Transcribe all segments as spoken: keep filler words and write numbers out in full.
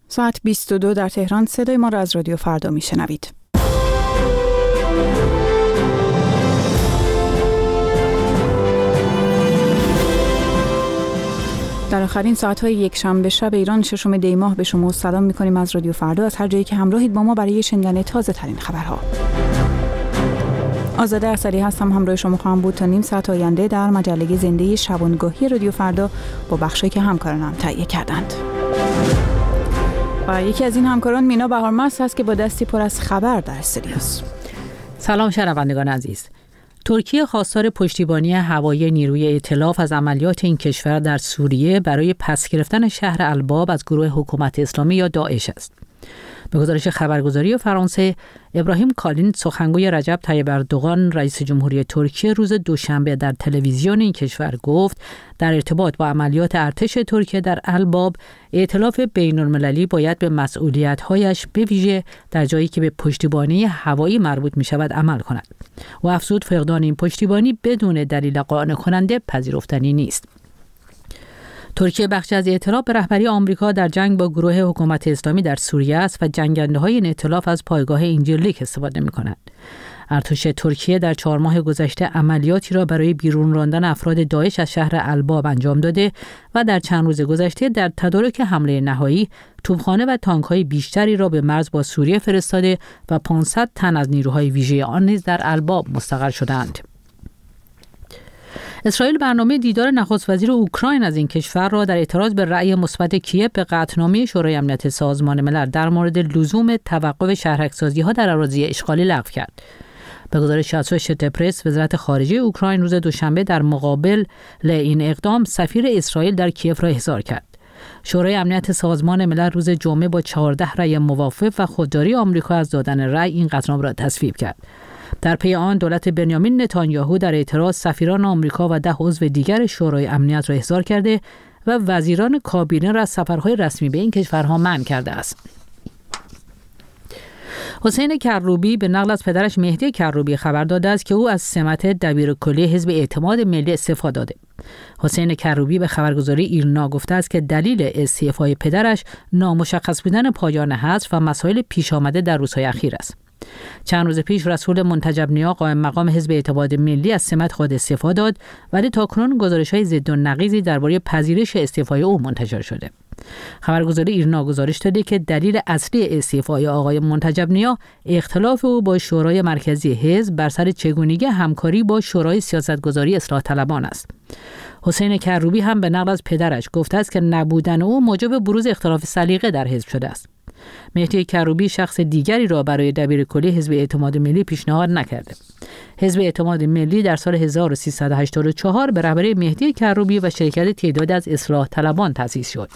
ساعت بیست و دو در تهران. صدای ما را از رادیو فردا میشنوید. در آخرین ساعت‌های یک شنبه شب ایران ششم دی ماه به شما سلام می‌کنیم از رادیو فردا، از هر جایی که همراهید با ما برای شنیدن تازه‌ترین خبرها. آزاده اثری هستم، همراه شما خواهم بود تا نیم ساعت آینده در مجله زنده شبانگاهی رادیو فردا با بخشی که همکارانم تهیه کردند. و یکی از این همکاران مینا بهارمست است که با دستی پر از خبر در استودیوست. سلام شنوندگان عزیز. ترکیه خواستار پشتیبانی هوایی نیروی ائتلاف از عملیات این کشور در سوریه برای پس گرفتن شهر الباب از گروه حکومت اسلامی یا داعش است. به گزارش خبرگزاری فرانسه، ابراهیم کالین سخنگوی رجب طیب اردوغان رئیس جمهوری ترکیه روز دوشنبه در تلویزیون این کشور گفت در ارتباط با عملیات ارتش ترکیه در الباب، ائتلاف بین‌المللی باید به مسئولیت‌هایش به ویژه در جایی که به پشتیبانی هوایی مربوط می‌شود عمل کند. و افزود فقدان این پشتیبانی بدون دلیل قانع کننده پذیرفتنی نیست. ترکیه بخشی از ائتلاف به رهبری آمریکا در جنگ با گروه حکومت اسلامی در سوریه است و جنگنده‌های این ائتلاف از پایگاه اینجرلیک استفاده می‌کنند. ارتش ترکیه در چهار ماه گذشته عملیاتی را برای بیرون راندن افراد داعش از شهر الباب انجام داده و در چند روز گذشته در تدارک حمله نهایی توپخانه و تانک‌های بیشتری را به مرز با سوریه فرستاده و پانصد تن از نیروهای ویژه آن نیز در الباب مستقر شدند. اسرائیل برنامه دیدار نخست وزیر اوکراین از این کشور را در اعتراض به رأی مثبت کیև به قطعنامه شورای امنیت سازمان ملل در مورد لزوم توقف شهرک‌سازی‌ها در اراضی اشغالی لغو کرد. به گزارش اسوشییتد پرس، وزارت خارجه اوکراین روز دوشنبه در مقابل این اقدام سفیر اسرائیل در کیև را احضار کرد. شورای امنیت سازمان ملل روز جمعه با چهارده رأی موافق و خودداری آمریکا از دادن رأی این قطعنامه را تصویب کرد. در پی آن دولت بنیامین نتانیاهو در اعتراض سفیران آمریکا و ده عضو دیگر شورای امنیت را احضار کرده و وزیران کابینه را از سفرهای رسمی به این کشورها منع کرده است. حسین کروبی به نقل از پدرش مهدی کروبی خبر داده است که او از سمت دبیرکلی حزب اعتماد ملی استعفا داده. حسین کروبی به خبرگزاری ایرنا گفته است که دلیل استعفای پدرش نامشخص بودن پایان حذف و مسائل پیش آمده در روزهای اخیر است. چند روز پیش رسول منتجب نیا قائم مقام حزب اعتماد ملی از سمت خود استعفا داد، ولی تاکنون گزارش‌های ضد و نقیضی درباره پذیرش استعفای او منتشر شده. خبرگزاری ایرنا گزارش داده که دلیل اصلی استعفای آقای منتجب نیا اختلاف او با شورای مرکزی حزب بر سر چگونگی همکاری با شورای سیاستگذاری اصلاح طلبان است. حسین کروبی هم به نقل از پدرش گفته است که نبودن او موجب بروز اختلاف سلیقه در حزب شده است. مهدی کروبی شخص دیگری را برای دبیرکلی حزب اعتماد ملی پیشنهاد نکرده. حزب اعتماد ملی در سال هزار و سیصد و هشتاد و چهار به رهبری مهدی کروبی و شرکت تعدادی از اصلاح طلبان تأسیس شد.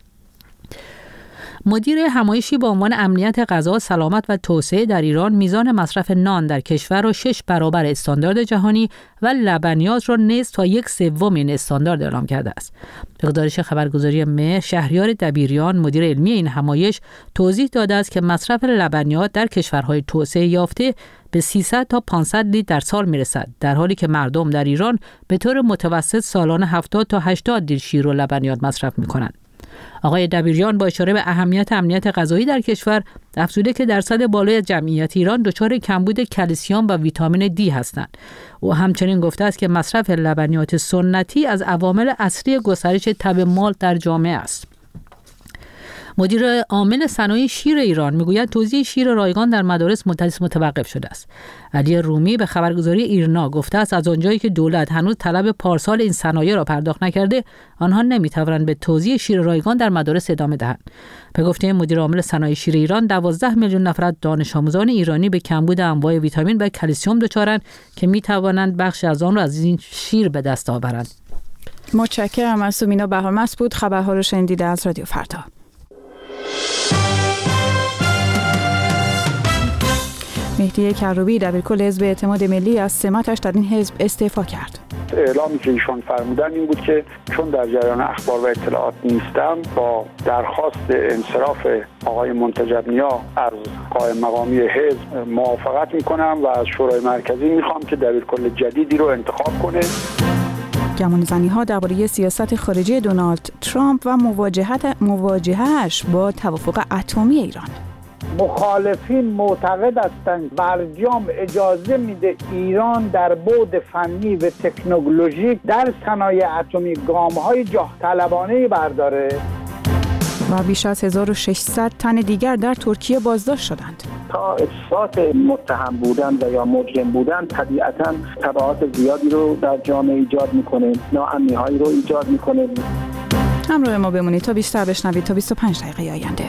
مدیر همایشی با عنوان امنیت غذا، سلامت و توسعه در ایران میزان مصرف نان در کشور را شش برابر استاندارد جهانی و لبنیات را نصف تا یک سوم این استاندارد اعلام کرده است. به گزارش خبرگزاری مه، شهریار دبیریان مدیر علمی این همایش توضیح داده است که مصرف لبنیات در کشورهای توسعه یافته به سیصد تا پانصد لیتر در سال میرسد، در حالی که مردم در ایران به طور متوسط سالانه هفتاد تا هشتاد لیتر شیر و لبنیات مصرف می‌کنند. آقای دبیریان با اشاره به اهمیت امنیت غذایی در کشور افزوده که درصد بالای جمعیت ایران دچار کمبود کلسیم و ویتامین دی هستند. او همچنین گفته است که مصرف لبنیات سنتی از عوامل اصلی گسترش تب مال در جامعه است. مدیر عامل صنایع شیر ایران میگوید توزیع شیر رایگان در مدارس متوقف شده است. علی رومی به خبرگزاری ایرنا گفته است از آنجایی که دولت هنوز طلب پارسال این صنایع را پرداخت نکرده، آنها نمیتوانند به توزیع شیر رایگان در مدارس ادامه دهند. به گفته مدیر عامل صنایع شیر ایران، دوازده میلیون نفر از دانش آموزان ایرانی به کمبود انواع ویتامین و کلسیم دچارند که میتوانند بخش از آن را از این شیر به دست آورند. متشکرم. از مینا بهارمست بود. خبرها رو شنیدید از رادیو فردا. مهدی کروبی دبیرکل حزب اعتماد ملی از سمتش در این حزب استعفا کرد. اعلامی که ایشان فرمودن این بود که چون در جریان اخبار و اطلاعات نیستم، با درخواست انصراف آقای منتجب نیا از قائم مقامی حزب موافقت میکنم و از شورای مرکزی میخوام که دبیرکل جدیدی رو انتخاب کنه. گمانه‌زنی‌ها درباره سیاست خارجی دونالد ترامپ و مواجهت مواجهه‌اش با توافق اتمی ایران. مخالفین معتقد هستند برجام اجازه میده ایران در بعد فنی و تکنولوژیک در صنایع اتمی گام‌های جاه طلبانه برداره. و بیش از هزار و ششصد تن دیگر در ترکیه بازداشت شدند. تا اثبات متهم بودن و یا مجرم بودن طبیعتاً تبعات زیادی رو در جامعه ایجاد میکنه، ناامنی‌هایی رو ایجاد میکنه. همراه ما بمونید تا بیشتر بشنوید تا بیست و پنج دقیقه آینده.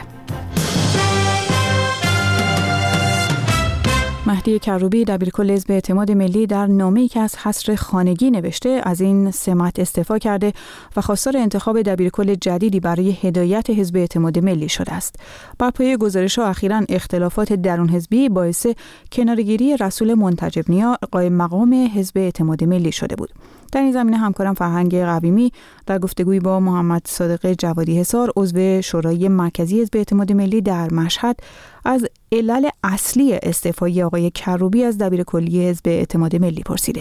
مهدی کروبی دبیرکل حزب اعتماد ملی در نامه‌ای که از حصر خانگی نوشته از این سمت استعفا کرده و خواستار انتخاب دبیرکل جدیدی برای هدایت حزب اعتماد ملی شده است. بر پایه گزارش‌ها اخیراً اختلافات درون حزبی باعث کناره‌گیری رسول منتجب نیا قائم مقام حزب اعتماد ملی شده بود. در این زمینه همکارم فرهنگ قویمی در گفتگویی با محمد صادق جوادی حصار عضو شورای مرکزی حزب اعتماد ملی در مشهد از علل اصلی استعفای آقای کروبی از دبیرکلی حزب اعتماد ملی پرسیده.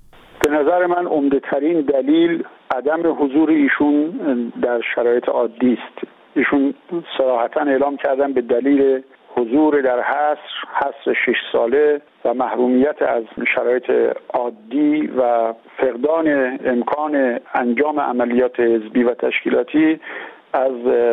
به نظر من عمده‌ترین دلیل عدم حضور ایشون در شرایط عادی است. ایشون صراحتاً اعلام کردن به دلیل حضور در حصر حصر شش ساله و محرومیت از شرایط عادی و فقدان امکان انجام عملیات حزبی و تشکیلاتی از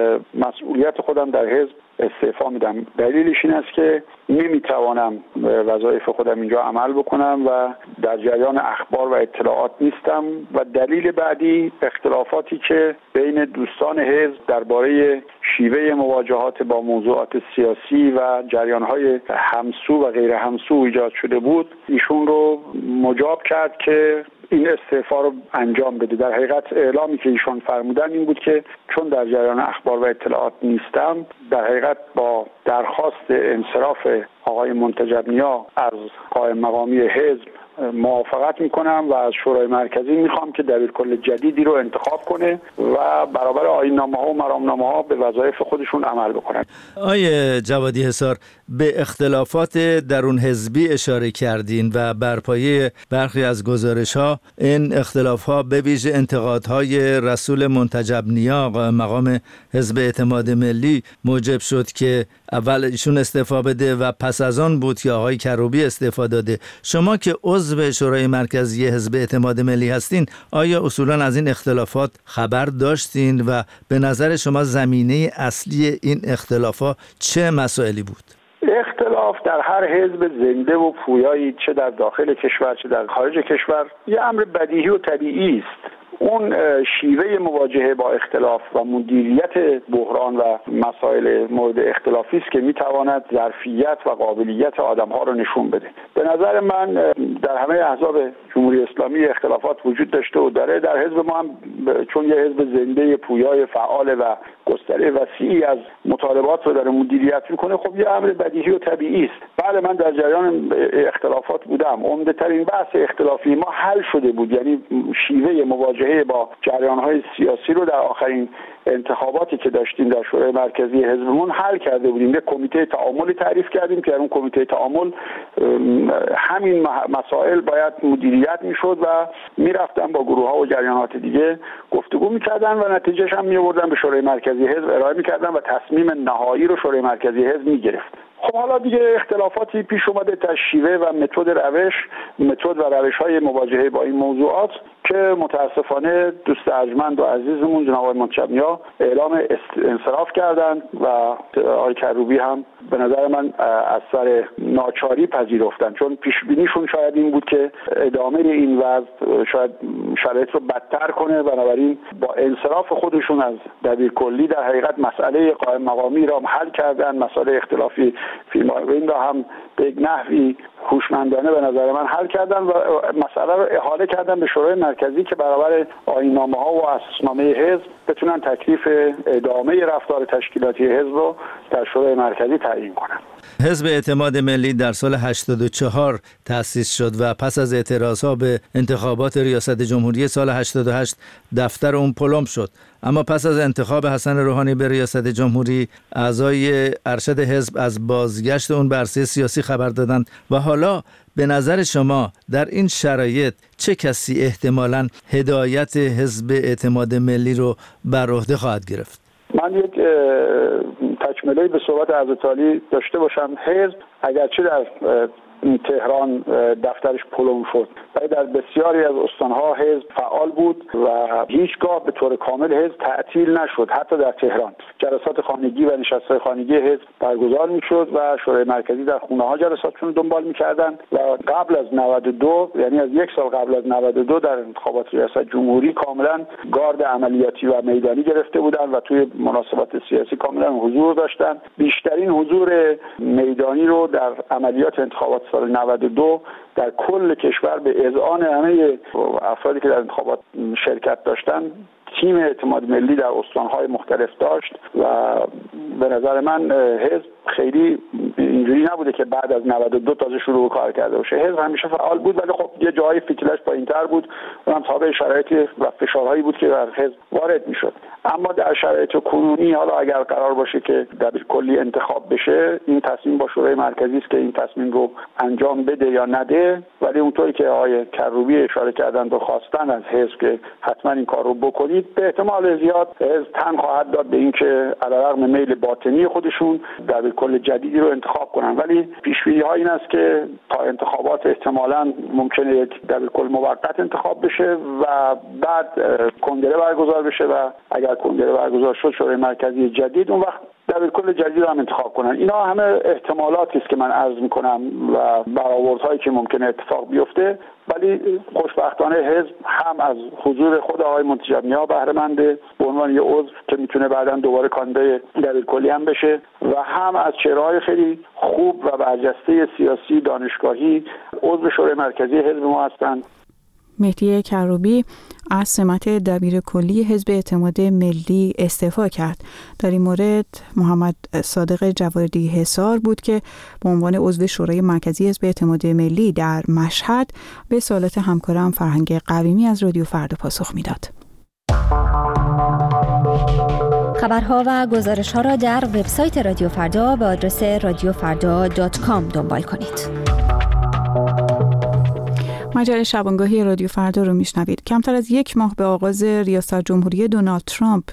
مسئولیت خودم در حزب استعفا میدم. دلیلش این است که نمیتوانم وظایف خودم اینجا عمل بکنم و در جریان اخبار و اطلاعات نیستم. و دلیل بعدی اختلافاتی که بین دوستان حزب درباره شیوه مواجهات با موضوعات سیاسی و جریانهای همسو و غیر همسو ایجاد شده بود ایشون رو مجاب کرد که این استعفا رو انجام بده. در حقیقت اعلامی که ایشون فرمودن این بود که چون در جریان اخبار و اطلاعات نیستم در حقیقت با درخواست انصراف آقای منتجب نیا از قائم مقامی حزب موافقت میکنم و از شورای مرکزی میخوام که دبیرکل جدیدی رو انتخاب کنه و برابر آیین‌نامه ها و مرامنامه ها به وظایف خودشون عمل بکنن. آقای جوادی حصار، به اختلافات درون حزبی اشاره کردین و بر پایه برخی از گزارش ها این اختلاف ها به ویژه انتقادهای رسول منتجب نیا مقام حزب اعتماد ملی موجب شد که اول ایشون استعفا بده و پس از آن بود که آقای کروبی استعفا داده. شما که عضو شورای مرکزی حزب اعتماد ملی هستین، آیا اصولا از این اختلافات خبر داشتین و به نظر شما زمینه اصلی این اختلافات چه مسائلی بود؟ اختلاف در هر حزب زنده و پویایی چه در داخل کشور چه در خارج کشور یه امر بدیهی و طبیعی است. اون شیوه مواجهه با اختلاف و مدیریت بحران و مسائل مورد اختلافی است که میتواند ظرفیت و قابلیت آدم‌ها رو نشون بده. به نظر من در همه احزاب جمهوری اسلامی اختلافات وجود داشته و داره. در حزب ما هم چون یه حزب زنده پویای فعال و گستره وسیعی از مطالبات رو داره مدیریت میکنه، خب یه امر بدیهی و طبیعی است. بله، من در جریان اختلافات بودم. عمده ترین بحث اختلافی ما حل شده بود، یعنی شیوه مواجهه با جریان‌های سیاسی رو در آخرین انتخاباتی که داشتیم در شورای مرکزی حزبمون حل کرده بودیم. یک کمیته تعاملی تعریف کردیم که در اون کمیته تعامل همین مسائل باید مدیریت میشد و میرفتن با گروه‌ها و جریانات دیگه گفتگو میکردن و نتیجهش هم میآوردن به شورای مرکزی حزب ارائه میکردن و تصمیم نهایی رو شورای مرکزی حزب میگرفت. خب حالا دیگه اختلافاتی پیش اومده در شیوه و متد روش متد و روش‌های مواجهه با این موضوعات که متاسفانه دوست ارجمند و عزیزمون جناب آقای منتجب نیا اعلام انصراف کردند و آقای کروبی هم به نظر من از سر ناچاری پذیرفتن، چون پیش بینیشون شاید این بود که ادامه این وضع شاید شرایط رو بدتر کنه. بنابراین با انصراف خودشون از دبیرکلی در حقیقت مسئله قائم مقامی را حل کردن، مسئله اختلافی فیلم را هم به یک نحوی هوشمندانه به نظر من حل کردن و مسئله رو احاله کردن به شورای مرکزی که برابر آیین‌نامه‌ها و اساسنامه حزب بتونن تکلیف ادامه رفتار تشکیلاتی حزب رو در شورای مرکزی تعیین کنن. حزب اعتماد ملی در سال هشتاد و چهار تأسیس شد و پس از اعتراضها به انتخابات ریاست جمهوری سال هشتاد و هشت دفتر اون پلم شد. اما پس از انتخاب حسن روحانی به ریاست جمهوری، اعضای ارشد حزب از بازگشت اون به عرصه سیاسی خبر دادند و حالا حالا به نظر شما در این شرایط چه کسی احتمالاً هدایت حزب اعتماد ملی رو بر عهده خواهد گرفت؟ من یک تکمله به صحبت حضرت عالی داشته باشم. حزب اگرچه در تهران دفترش پلم شد ولی در بسیاری از استانها حزب فعال بود و هیچگاه به طور کامل حزب تعطیل نشد. حتی در تهران جلسات خانگی و نشست‌های خانگی حزب برگزار میشد و شورای مرکزی در خونه‌ها جلساتشون رو دنبال می‌کردند و قبل از نود و دو، یعنی از یک سال قبل از نود و دو، در انتخابات ریاست جمهوری کاملا گارد عملیاتی و میدانی گرفته بودند و توی مناسبات سیاسی کاملا حضور داشتند. بیشترین حضور میدانی رو در عملیات انتخابات سال نود و دو در کل کشور به اذعان همه افرادی که در انتخابات شرکت داشتند تیم اعتماد ملی در استانهای مختلف داشت و به نظر من حزب خیلی اینجوری نبوده که بعد از نود و دو تازه شروع کار کرده باشه. حزب همیشه فعال بود ولی خب یه جایی فتیلش پایین‌تر بود، اونم تابع شرایطی و فشارهایی بود که در حزب وارد میشد. اما در شرایط کنونی حالا اگر قرار باشه که دبیر کلی انتخاب بشه، این تصمیم با شورای مرکزی است که این تصمیم رو انجام بده یا نده، ولی اونطوری که آقای کروبی اشاره کردن و خواستن از حزب که حتما این کار رو بکنید، به احتمال زیاد حزب تن خواهد داد به اینکه علیرغم میل باطنی خودشون دبیر کل جدیدی رو انتخاب کنن. ولی پیش‌بینی ها این است که تا انتخابات احتمالاً ممکنه یک دبیر کل موقت انتخاب بشه و بعد کنگره برگزار بشه و اگر کنگره برگزار شد شورای مرکزی جدید، اون وقت دبیر کل جدید رو هم انتخاب کنن. اینا همه احتمالاتی است که من عرض میکنم و برآوردهایی که ممکنه اتفاق بیفته، ولی خوشبختانه حزب هم از حضور خود آقای منتجب‌نیا بهره منده به عنوان یه عضو که میتونه بعداً دوباره کاندید دبیر کلی هم بشه و هم از چهره‌های خیلی خوب و برجسته سیاسی دانشگاهی عضو شورای مرکزی حزب ما هستند. مهدی کروبی از سمت دبیر کلی حزب اعتماد ملی استعفا کرد. در این مورد محمد صادق جوادی حصار بود که به عنوان عضو شورای مرکزی حزب اعتماد ملی در مشهد به سوالات همکارم فرهنگ قویمی از رادیو فردا پاسخ میداد. خبرها و گزارش‌ها را در وبسایت رادیو فردا به آدرس رادیو فردا دات کام دنبال کنید. مجله شبانگاهی رادیو فردا رو میشنوید. کمتر از یک ماه به آغاز ریاست جمهوری دونالد ترامپ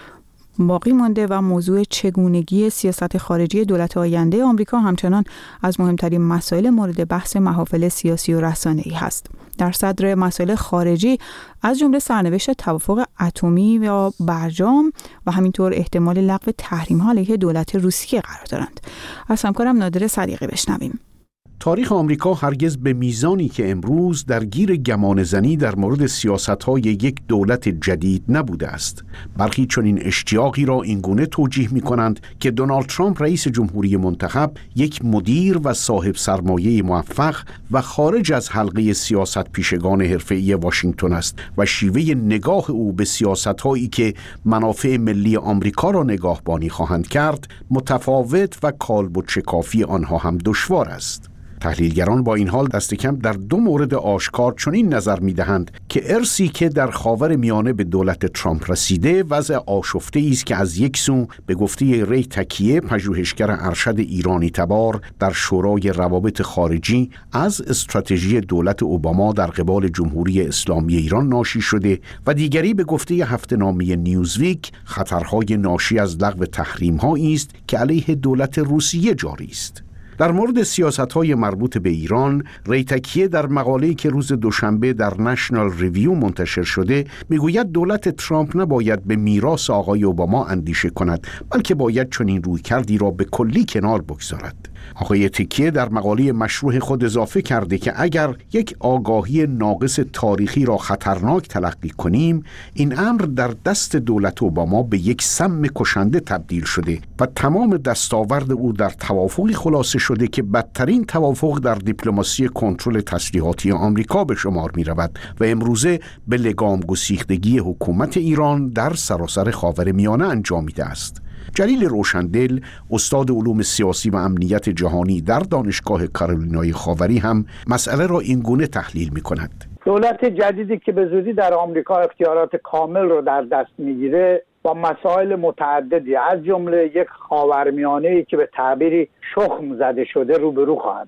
باقی مانده و موضوع چگونگی سیاست خارجی دولت آینده آمریکا همچنان از مهمترین مسائل مورد بحث محافل سیاسی و رسانه‌ای هست. در صدر مسائل خارجی از جمله سرنوشت توافق اتمی و برجام و همینطور احتمال لغو تحریم‌ها علیه دولت روسیه قرار دارند. از همکارم نادر صدیقی بشنویم. تاریخ آمریکا هرگز به میزانی که امروز درگیر گمانه‌زنی در مورد سیاست‌های یک دولت جدید نبوده است. برخی چنین اشتیاقی را اینگونه توجیه می‌کنند که دونالد ترامپ رئیس جمهوری منتخب یک مدیر و صاحب سرمایه موفق و خارج از حلقه سیاست پیشگان حرفه‌ای واشنگتن است و شیوه نگاه او به سیاست‌هایی که منافع ملی آمریکا را نگاهبانی خواهند کرد متفاوت و کالبد شکافی آنها هم دشوار است. تحلیلگران با این حال دست کم در دو مورد آشکار چنین نظر می‌دهند که ارثی که در خاور میانه به دولت ترامپ رسیده وضع آشفته است که از یک سو به گفته ری تکیه پژوهشگر ارشد ایرانی تبار در شورای روابط خارجی از استراتژی دولت اوباما در قبال جمهوری اسلامی ایران ناشی شده و دیگری به گفته هفته‌نامه نیوزویک خطرهای ناشی از لغو تحریم‌هایی است که علیه دولت روسیه جاری است. در مورد سیاست‌های مربوط به ایران، ری تکیه در مقاله‌ای که روز دوشنبه در نشنال ریویو منتشر شده میگوید دولت ترامپ نباید به میراث آقای اوباما اندیشه کند، بلکه باید چنین رویکردی را به کلی کنار بگذارد. آقای تکیه در مقاله مشروع خود اضافه کرده که اگر یک آگاهی ناقص تاریخی را خطرناک تلقی کنیم، این امر در دست دولت اوباما به یک سم کشنده تبدیل شده و تمام دستاورد او در توافقی خلاصه شده که بدترین توافق در دیپلماسی کنترل تسلیحاتی آمریکا به شمار می رود و امروزه به لگام گسیختگی حکومت ایران در سراسر خاورمیانه انجامیده است. جلیل روشندل، استاد علوم سیاسی و امنیت جهانی در دانشگاه کارولینای خاوری هم مسئله را اینگونه تحلیل می کند. دولت جدیدی که به زودی در آمریکا اختیارات کامل رو در دست میگیره با مسائل متعددی از جمله یک خاورمیانه‌ای که به تعبیری شخم زده شده روبرو خواهد بود.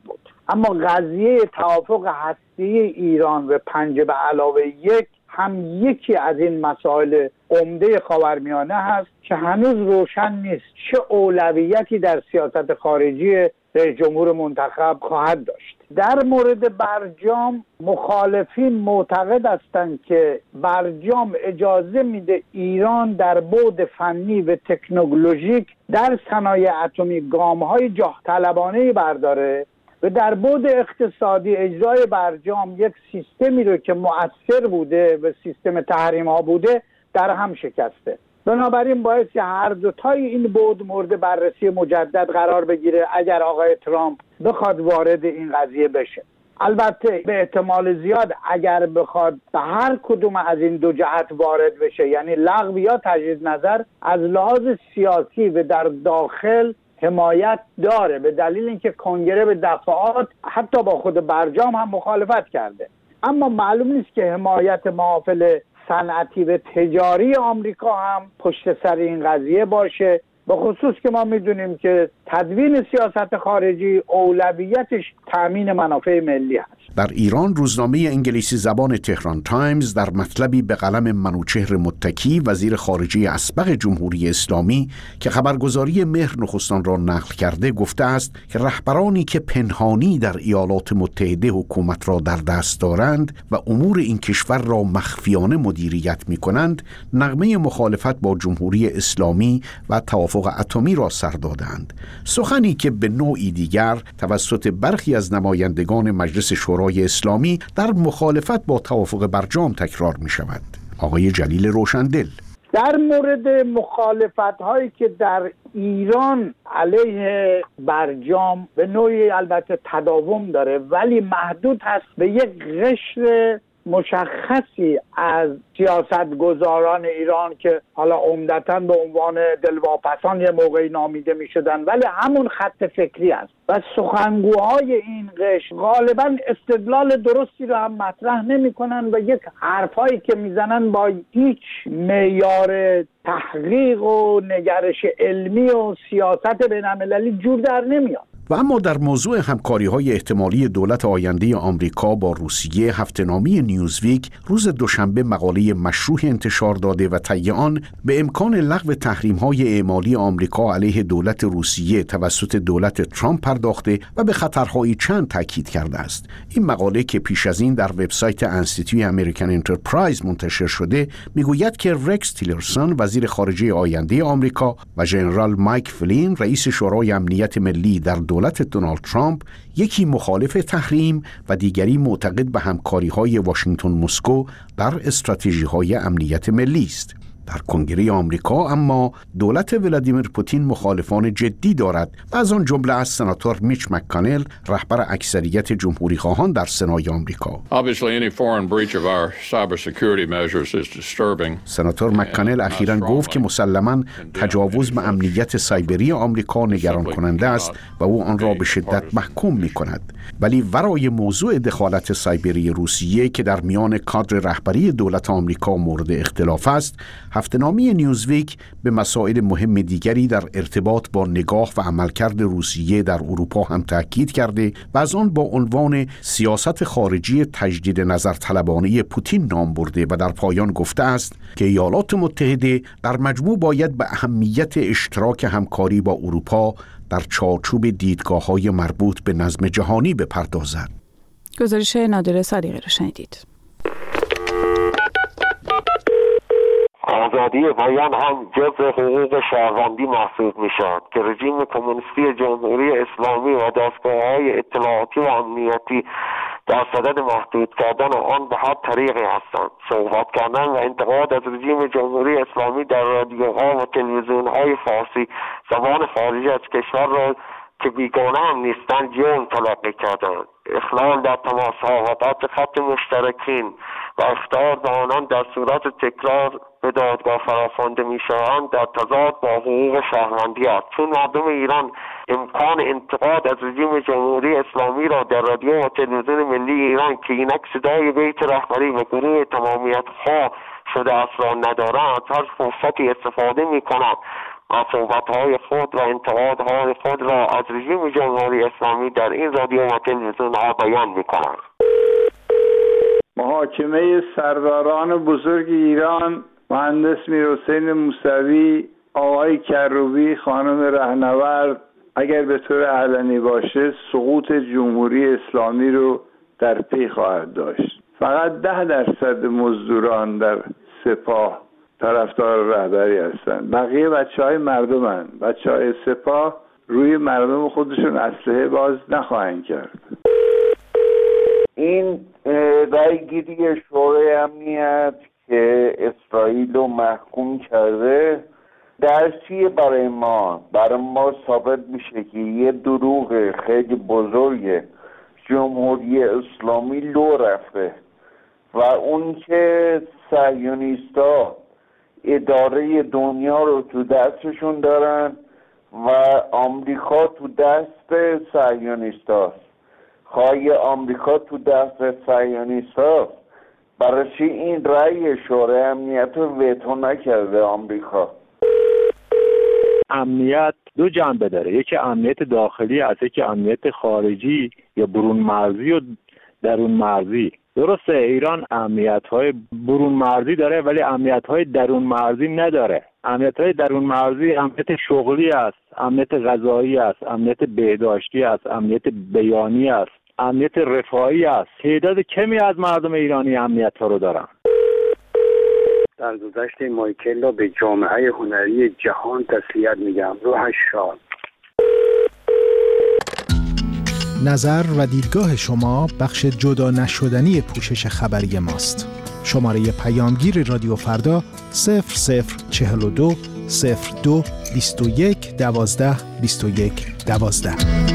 اما قضیه توافق هسته‌ای ایران و پنج به علاوه یک هم یکی از این مسائل عمده خاورمیانه هست که هنوز روشن نیست چه اولویتی در سیاست خارجی رئیس جمهور منتخب خواهد داشت. در مورد برجام مخالفین معتقد هستند که برجام اجازه میده ایران در بعد فنی و تکنولوژیک در صنایع اتمی گام‌های جاه طلبانه برداره و در بعد اقتصادی اجرای برجام یک سیستمی رو که مؤثر بوده و سیستم تحریم ها بوده در هم شکسته. بنابراین باید که هر دوتای این بعد مورد بررسی مجدد قرار بگیره اگر آقای ترامپ بخواد وارد این قضیه بشه. البته به احتمال زیاد اگر بخواد به هر کدوم از این دو جهت وارد بشه، یعنی لغو یا تجدید نظر، از لحاظ سیاسی و در داخل حمایت داره، به دلیل اینکه کنگره به دفعات حتی با خود برجام هم مخالفت کرده. اما معلوم نیست که حمایت محافل صنعتی و تجاری آمریکا هم پشت سر این قضیه باشه، به خصوص که ما میدونیم که تدوین سیاست خارجی اولویتش تامین منافع ملی هست. در ایران روزنامه انگلیسی زبان تهران تایمز در مطلبی به قلم منوچهر متکی وزیر خارجه اسبق جمهوری اسلامی که خبرگزاری مهر نخستان را نقل کرده گفته است که رهبرانی که پنهانی در ایالات متحده حکومت را در دست دارند و امور این کشور را مخفیانه مدیریت می کنند نغمه مخالفت با جمهوری اسلامی و توافق اتمی را سر دادند. سخنی که به نوعی دیگر توسط برخی از نمایندگان مجلس شورای اسلامی در مخالفت با توافق برجام تکرار می شود. آقای جلیل روشندل در مورد مخالفت هایی که در ایران علیه برجام به نوعی البته تداوم داره ولی محدود هست به یک قشر مشخصی از سیاستگزاران ایران که حالا عمدتاً به عنوان دلواپسان یه موقعی نامیده می شدن، ولی همون خط فکری است و سخنگوهای این قشر غالباً استدلال درستی رو هم مطرح نمی کنن و یک حرفایی که میزنن با هیچ معیار تحقیق و نگرش علمی و سیاست بین‌المللی جور در نمیاد. و اما در موضوع همکاری‌های احتمالی دولت آینده آمریکا با روسیه، هفته‌نامه نیوزویک روز دوشنبه مقاله مشروح انتشار داده و طی آن به امکان لغو تحریم‌های اعمالی آمریکا علیه دولت روسیه توسط دولت ترامپ پرداخته و به خطرهای چند تاکید کرده است. این مقاله که پیش از این در وبسایت انستیتوی امریکن انترپرایز منتشر شده میگوید که رکس تیلرسون وزیر خارجه آینده آمریکا و ژنرال مایک فلین رئیس شورای امنیت ملی در دولت دونالد ترامپ یکی مخالف تحریم و دیگری معتقد به همکاری‌های واشنگتن مسکو در استراتژی‌های امنیت ملی است. در کنگره آمریکا اما دولت ولادیمیر پوتین مخالفان جدی دارد و از آن جمله از سناتور میچ مک‌کانل رهبر اکثریت جمهوری خواهان در سنای آمریکا. سناتور مک‌کانل اخیراً گفت که مسلماً تجاوز به امنیت سایبری آمریکا نگران کننده است و او آن را به شدت محکوم می‌کند. ولی ورای موضوع دخالت سایبری روسیه که در میان کادر رهبری دولت آمریکا مورد اختلاف است، هفته‌نامه نیوزویک به مسائل مهم دیگری در ارتباط با نگاه و عملکرد روسیه در اروپا هم تاکید کرده و از آن با عنوان سیاست خارجی تجدید نظر طلبانه پوتین نام برده و در پایان گفته است که ایالات متحده در مجموع باید به اهمیت اشتراک همکاری با اروپا در چارچوب دیدگاه‌های مربوط به نظم جهانی بپردازد. گزارش نادر صادقی را شنیدید. آزادی بیان هم جزء حقوق شهروندی محسوب می شود که رژیم کمونیستی جمهوری اسلامی و دستگاه‌های اطلاعاتی و امنیتی در صدد محدود کردن آن به هر طریقی هستند. صحبت کردن و انتقاد از رژیم جمهوری اسلامی در رادیوها و تلویزیون‌های فارسی زبان خارجی از کشور را که بیگانه هم نیستند جرم تلقی کردند. اخلال در تماس‌ها و قطع خط مشترکین و اخطار به آنان در صورت تکرار به دادگاه فراخوانده می‌شوند در تضاد با حقوق شهروندی است، چون مردم ایران امکان انتقاد از رژیم جمهوری اسلامی را در رادیو و تلویزیون ملی ایران که اینک صدای بیت رهبری و گروه تمامیت‌خواه شده است را ندارند، از هر فرصتی استفاده می‌کنند و صحبت‌های خود و انتقادهای خود را از رژیم جمهوری اسلامی در این رادیو و تلویزیون ها بیان میکنن. محاکمه سرداران بزرگ ایران، مهندس میرحسین موسوی، آقای کروبی، خانم رهنورد، اگر به طور علنی باشه سقوط جمهوری اسلامی رو در پی خواهد داشت. فقط ده درصد مزدوران در سپاه طرفدار رهبری هستند، بقیه بچه های مردم هستند. بچه های سپاه روی مردم خودشون اسلحه باز نخواهند کرد. این رای گیری شورای امنیت که اسرائیل رو محکوم کرده درسیه برای ما برای ما ثابت میشه که یه دروغ خیلی بزرگ جمهوری اسلامی لو رفته و اون که صهیونیستا اداره دنیا رو تو دستشون دارن و آمریکا تو دست صهیونیستاست. خواهی آمریکا تو دست صهیونیستاست، برای چی این رأی شورای امنیت رو ویتو نکرده آمریکا؟ امنیت دو جنبه داره، یکی امنیت داخلی است، یکی امنیت خارجی یا برون مرزی و درون مرزی. درسته ایران امنیت‌های برون مرزی داره ولی امنیت‌های درون مرزی نداره. امنیت‌های درون مرزی امنیت شغلی است، امنیت غذایی است، امنیت بهداشتی است، امنیت بیانی است، امنیت رفاهی است. تعداد کمی از مردم ایرانی امنیت‌ها رو دارن. در گذشت مایکل را به جامعه هنری جهان تسلیت میگم. روحش شاد. نظر و دیدگاه شما بخش جدا نشدنی پوشش خبری ماست. شماره پیامگیر رادیو فردا صفر صفر چهل و دو صفر دو بیست و یک دوازده بیست و یک دوازده.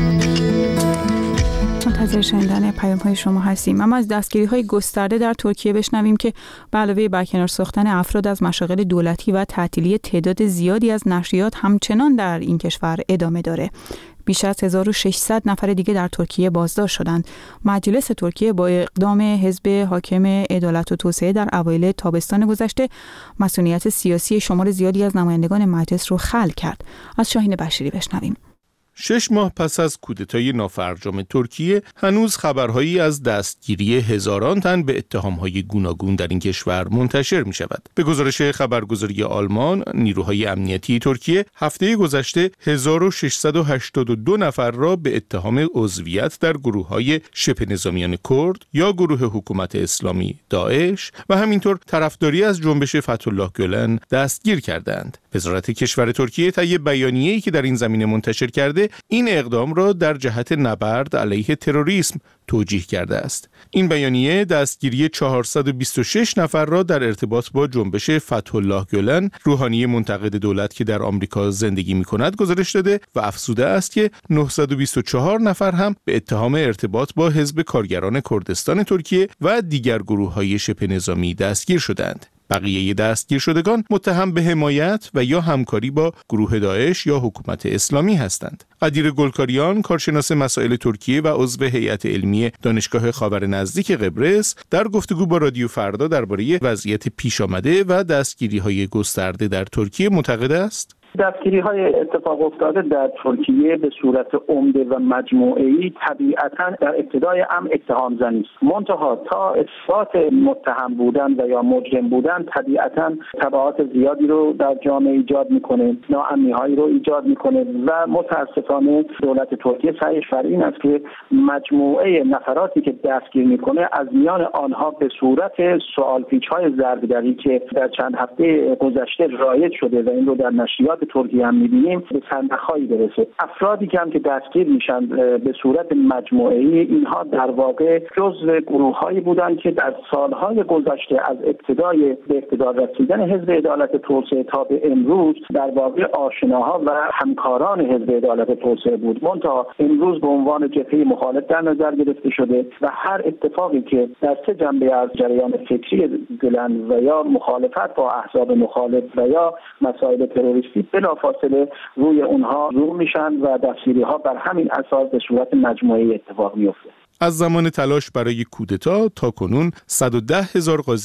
منتظر شنیدن پیام های شما هستیم. اما از دستگیری های گسترده در ترکیه بشنویم که به علاوه برکنار ساختن افراد از مشاغل دولتی و تعطیلی تعداد زیادی از نشریات همچنان در این کشور ادامه داره. بیش از هزار و ششصد نفر دیگه در ترکیه بازداشت شدند. مجلس ترکیه با اقدام حزب حاکم عدالت و توسعه در اوایل تابستان گذشته مسئولیت سیاسی شمار زیادی از نمایندگان مجلس رو خلع کرد. از شاهین بشیری بشنویم. شش ماه پس از کودتای نافرجام ترکیه هنوز خبرهایی از دستگیری هزاران تن به اتهامهای گوناگون در این کشور منتشر می شود. به گزارش خبرگزاری آلمان، نیروهای امنیتی ترکیه هفته گذشته هزار و ششصد و هشتاد و دو نفر را به اتهام عضویت در گروه‌های شبه نظامیان کرد یا گروه حکومت اسلامی داعش و همینطور طرفداری از جنبش فتح‌الله گلن دستگیر کردند. وزارت کشور ترکیه طی بیانیه‌ای که در این زمینه منتشر کرده این اقدام را در جهت نبرد علیه تروریسم توجیه کرده است. این بیانیه دستگیری چهارصد و بیست و شش نفر را در ارتباط با جنبش فتح‌الله گلن، روحانی منتقد دولت که در آمریکا زندگی می‌کند، گزارش داده و افزوده است که نهصد و بیست و چهار نفر هم به اتهام ارتباط با حزب کارگران کردستان ترکیه و دیگر گروه‌های شبه نظامی دستگیر شدند. بقیه دستگیر شدگان متهم به حمایت و یا همکاری با گروه داعش یا حکومت اسلامی هستند. قدیر گلکاریان، کارشناس مسائل ترکیه و عضو هیئت علمی دانشگاه خاور نزدیک قبرس، در گفتگو با رادیو فردا درباره وضعیت پیش آمده و دستگیری‌های گسترده در ترکیه معتقد است: دستگیری های اتفاق افتاده در ترکیه به صورت عمده و مجموعه‌ای طبیعتاً در ابتدای امر اتهام زنی است. منتها تا اثبات متهم بودن و یا مجرم بودن طبیعتاً تبعات زیادی رو در جامعه ایجاد میکنه، ناامنی‌هایی رو ایجاد میکنه و متاسفانه دولت ترکیه سعیش بر این است که مجموعه نفراتی که دستگیر میکنه از میان آنها به صورت سوال پیچ‌های ضربدری که در چند هفته گذشته رایج شده و این رو در نشریات ترکیه هم می‌بینیم به سندخایی برسه. افرادی که هم که دستگیر میشن به صورت مجموعه‌ای، اینها در واقع جزو گروه‌هایی بودند که در سالهای گذشته از ابتدای به اقتدار رسیدن حزب عدالت و توسعه تا به امروز در واقع آشناها و همکاران حزب عدالت و توسعه بود. منتها امروز به عنوان جبهه مخالف در نظر گرفته شده و هر اتفاقی که در سه جنبه از جریان فکری گلن و یا مخالفت با احزاب مخالف و یا مسائل تروریستی بلافاصله روی اونها رو میشن و دستگیری ها بر همین اساس به صورت مجموعی اتفاق میفته. از زمان تلاش برای کودتا تا کنون صد و ده هزار قاضی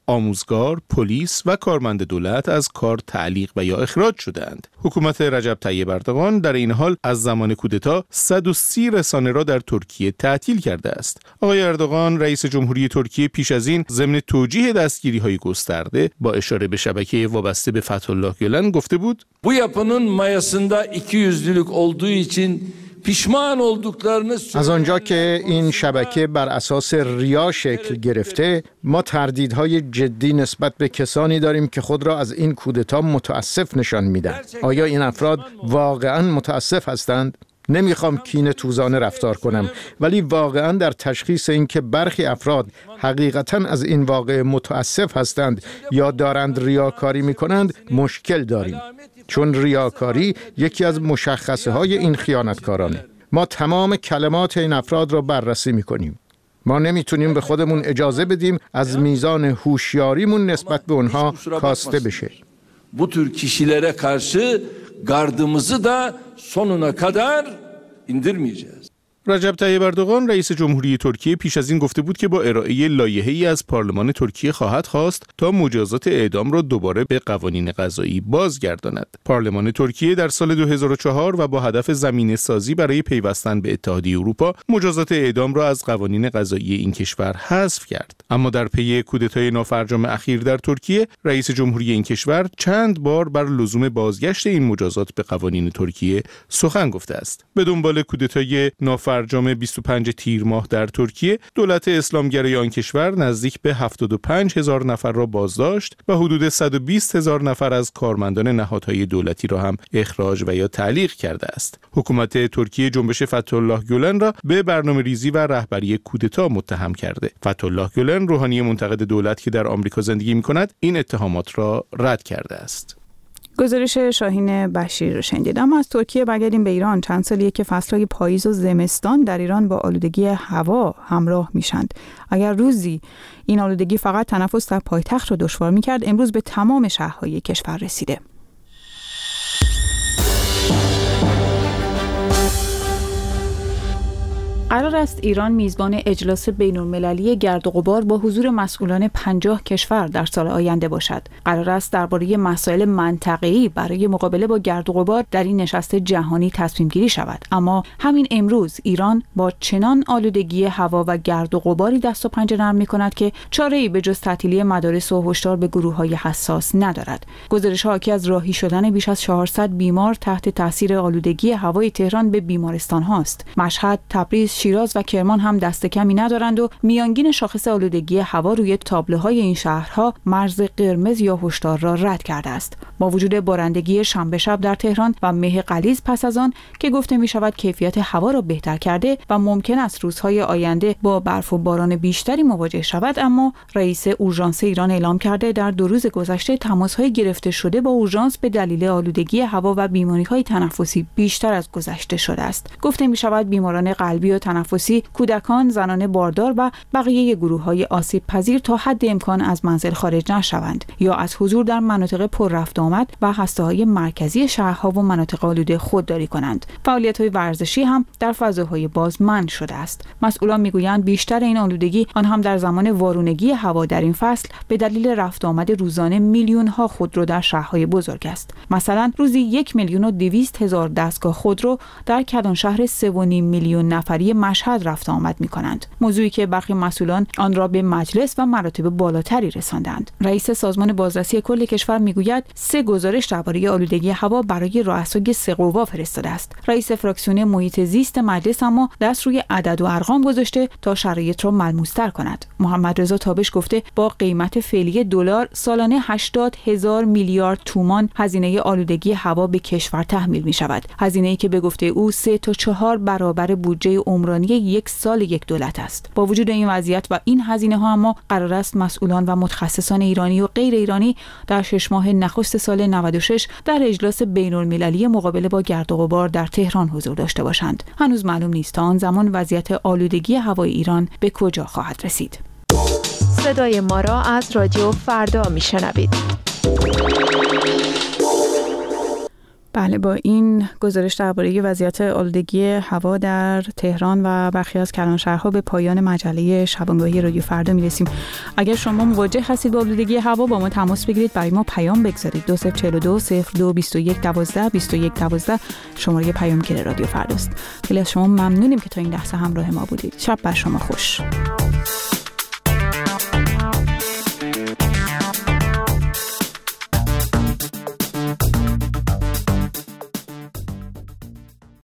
آموزگار، پلیس و کارمند دولت از کار تعلیق و یا اخراج شدند. حکومت رجب طیب اردوغان در این حال از زمان کودتا صد و سی رسانه را در ترکیه تعطیل کرده است. آقای اردوغان رئیس جمهوری ترکیه پیش از این ضمن توجیه دستگیری‌های گسترده با اشاره به شبکه وابسته به فتح‌الله گلن گفته بود: Bu yapının mayasında iki yüzlülük olduğu için پیشمان از آنجا که این شبکه بر اساس ریا شکل گرفته، ما تردیدهای جدی نسبت به کسانی داریم که خود را از این کودتا متاسف نشان میدن. آیا این افراد واقعاً متاسف هستند؟ نمیخوام کینه توزانه رفتار کنم، ولی واقعاً در تشخیص این که برخی افراد حقیقتاً از این واقعه متاسف هستند یا دارند ریاکاری میکنند مشکل داریم، چون ریاکاری یکی از مشخصه های این خیانتکارانه. ما تمام کلمات این افراد را بررسی میکنیم. ما نمیتونیم به خودمون اجازه بدیم از میزان هوشیاریمون نسبت به اونها کاسته بشه. Bu tür kişilere karşı gardımızı da sonuna kadar indirmeyeceğiz. رجب طیب اردوغان رئیس جمهوری ترکیه پیش از این گفته بود که با ارائه لایحه‌ای از پارلمان ترکیه خواهد خواست تا مجازات اعدام را دوباره به قوانین قضایی بازگرداند. پارلمان ترکیه در سال دو هزار و چهار و با هدف زمینه سازی برای پیوستن به اتحادیه اروپا مجازات اعدام را از قوانین قضایی این کشور حذف کرد. اما در پی کودتای نافرجام اخیر در ترکیه رئیس جمهوری این کشور چند بار بر لزوم بازگشت این مجازات به قوانین ترکیه سخن گفته است. به دنبال کودتای نافرجام فرجام بیست و پنج تیر ماه در ترکیه، دولت اسلامگرای آن کشور نزدیک به هفتاد و پنج هزار نفر را بازداشت و حدود صد و بیست هزار نفر از کارمندان نهادهای دولتی را هم اخراج و یا تعلیق کرده است. حکومت ترکیه جنبش فتح‌الله گلن را به برنامه‌ریزی و رهبری کودتا متهم کرده. فتح‌الله گلن روحانی منتقد دولت که در آمریکا زندگی می‌کند، این اتهامات را رد کرده است. گزارش شاهین بشیر رو شنیدید. اما از ترکیه برگردیم به ایران. چند سالیه که فصلهای پاییز و زمستان در ایران با آلودگی هوا همراه میشند. اگر روزی این آلودگی فقط تنفس در پایتخت رو دشوار میکرد، امروز به تمام شهرهای کشور رسیده. قرار است ایران میزبان اجلاس بین‌المللی گرد و غبار با حضور مسئولان پنجاه کشور در سال آینده باشد. قرار است درباره مسائل منطقه‌ای برای مقابله با گرد و غبار در این نشست جهانی تصمیم گیری شود. اما همین امروز ایران با چنان آلودگی هوا و گرد و غباری دست و پنجه نرم می‌کند که چاره‌ای به جز تعطیلی مدارس و هشدار به گروه‌های حساس ندارد. گزارش‌ها حاکی از راهی شدن بیش از چهارصد بیمار تحت تاثیر آلودگی هوای تهران به بیمارستان هاست. مشهد، تبریز، شیراز و کرمان هم دست کمی ندارند و میانگین شاخص آلودگی هوا روی تابلوهای این شهرها مرز قرمز یا هشدار را رد کرده است. با وجود بارندگی شنبه شب در تهران و مه غلیظ پس از آن که گفته می شود کیفیت هوا را بهتر کرده و ممکن است روزهای آینده با برف و باران بیشتری مواجه شود، اما رئیس اورژانس ایران اعلام کرده در دو روز گذشته تماس‌های گرفته شده با اورژانس به دلیل آلودگی هوا و بیماری‌های تنفسی بیشتر از گذشته شده است. گفته می شود بیماران قلبی و تنفسی، کودکان، زنان باردار و بقیه گروه‌های آسیب پذیر تا حد امکان از منزل خارج نشوند یا از حضور در مناطق پر رفت آمد و هسته‌های مرکزی شهرها و مناطق آلوده خودداری کنند. فعالیت‌های ورزشی هم در فضاهای باز منع شده است. مسئولان میگویند بیشتر این آلودگی آن هم در زمان وارونگی هوا در این فصل به دلیل رفت آمد روزانه میلیون‌ها خودرو در شهرهای بزرگ است. مثلا روزی یک میلیون و دویست هزار دستگاه خودرو در کلان شهر سه و نیم میلیون نفری مشهد رفت آمد می‌کنند. موضوعی که برخی مسئولان آن را به مجلس و مراتب بالاتری رساندند. رئیس سازمان بازرسی کل کشور میگوید سه گزارش درباره آلودگی هوا برای رؤسای سه قوا فرستاده است. رئیس فراکسیون محیط زیست مجلس اما دست روی عدد و ارقام گذاشته تا شرایط را ملموس‌تر کند. محمد رضا تابش گفته با قیمت فعلی دلار سالانه هشتاد هزار میلیارد تومان هزینه آلودگی هوا به کشور تحمیل می‌شود. هزینه‌ای که به گفته او سه تا چهار برابر بودجه عمرانی یک سال یک دولت است. با وجود این وضعیت و این هزینه ها اما قرار است مسئولان و متخصصان ایرانی و غیر ایرانی در شش ماه نخست سال نود و شش در اجلاس بین‌المللی مقابله با گرد و غبار در تهران حضور داشته باشند. هنوز معلوم نیست تا آن زمان وضعیت آلودگی هوای ایران به کجا خواهد رسید. صدای ما را از رادیو فردا میشنوید. بله، با این گزارش درباره وضعیت آلودگی هوا در تهران و برخی از کلانشهرها به پایان مجله شبانگاهی رادیو فردا میرسیم. اگر شما مواجه هستید با آلودگی هوا، با ما تماس بگیرید، برای ما پیام بگذارید. دو صفر چهار دو صفر دو بیست و یک دوازده بیست و یک دوازده شماره پیامگیر رادیو فرداست. خیلی از شما ممنونیم که تا این لحظه همراه ما بودید. شب بر شما خوش.